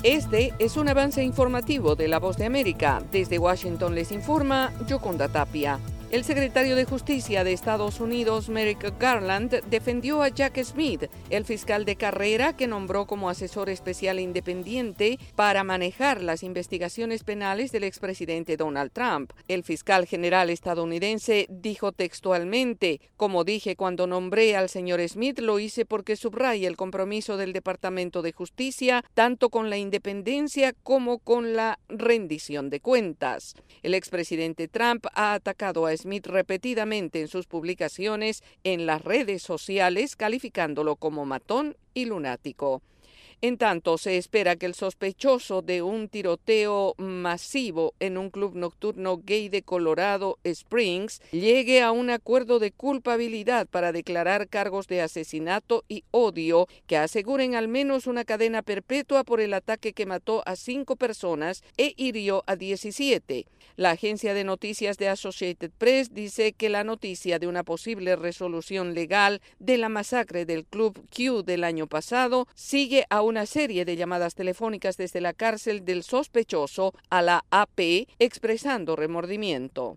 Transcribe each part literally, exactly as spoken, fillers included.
Este es un avance informativo de La Voz de América. Desde Washington les informa Yoconda Tapia. El secretario de Justicia de Estados Unidos, Merrick Garland, defendió a Jack Smith, el fiscal de carrera que nombró como asesor especial e independiente para manejar las investigaciones penales del expresidente Donald Trump. El fiscal general estadounidense dijo textualmente: como dije cuando nombré al señor Smith, lo hice porque subraya el compromiso del Departamento de Justicia tanto con la independencia como con la rendición de cuentas. El expresidente Trump ha atacado a Smith repetidamente en sus publicaciones en las redes sociales, calificándolo como matón y lunático. En tanto, se espera que el sospechoso de un tiroteo masivo en un club nocturno gay de Colorado Springs llegue a un acuerdo de culpabilidad para declarar cargos de asesinato y odio que aseguren al menos una cadena perpetua por el ataque que mató a cinco personas e hirió a diecisiete. La agencia de noticias de Associated Press dice que la noticia de una posible resolución legal de la masacre del Club Q del año pasado sigue a una serie de llamadas telefónicas desde la cárcel del sospechoso a la A P expresando remordimiento.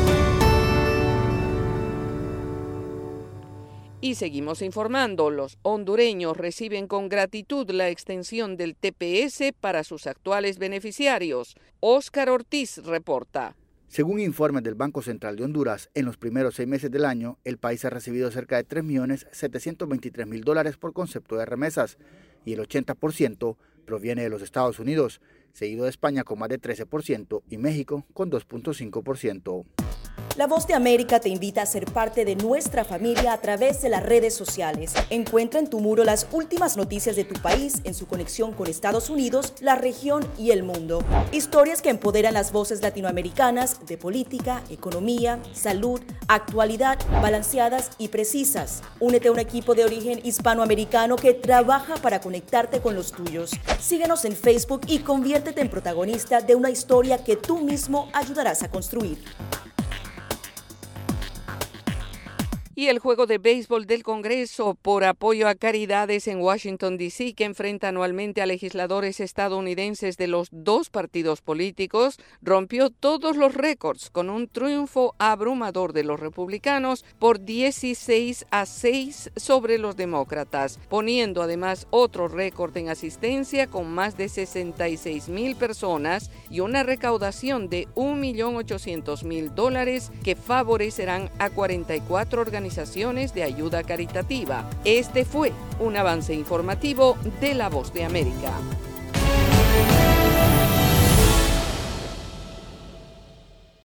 Y seguimos informando, los hondureños reciben con gratitud la extensión del T P S para sus actuales beneficiarios. Óscar Ortiz reporta. Según informes del Banco Central de Honduras, en los primeros seis meses del año, el país ha recibido cerca de tres millones setecientos veintitrés mil dólares por concepto de remesas, y el ochenta por ciento proviene de los Estados Unidos, seguido de España con más de trece por ciento y México con dos punto cinco por ciento. La Voz de América te invita a ser parte de nuestra familia a través de las redes sociales. Encuentra en tu muro las últimas noticias de tu país en su conexión con Estados Unidos, la región y el mundo. Historias que empoderan las voces latinoamericanas de política, economía, salud, actualidad, balanceadas y precisas. Únete a un equipo de origen hispanoamericano que trabaja para conectarte con los tuyos. Síguenos en Facebook y conviértete en protagonista de una historia que tú mismo ayudarás a construir. Y el juego de béisbol del Congreso por apoyo a caridades en Washington, D C, que enfrenta anualmente a legisladores estadounidenses de los dos partidos políticos, rompió todos los récords con un triunfo abrumador de los republicanos por dieciséis a seis sobre los demócratas, poniendo además otro récord en asistencia con más de sesenta y seis mil personas y una recaudación de un millón ochocientos mil dólares que favorecerán a cuarenta y cuatro organizaciones organizaciones de ayuda caritativa. Este fue un avance informativo de La Voz de América.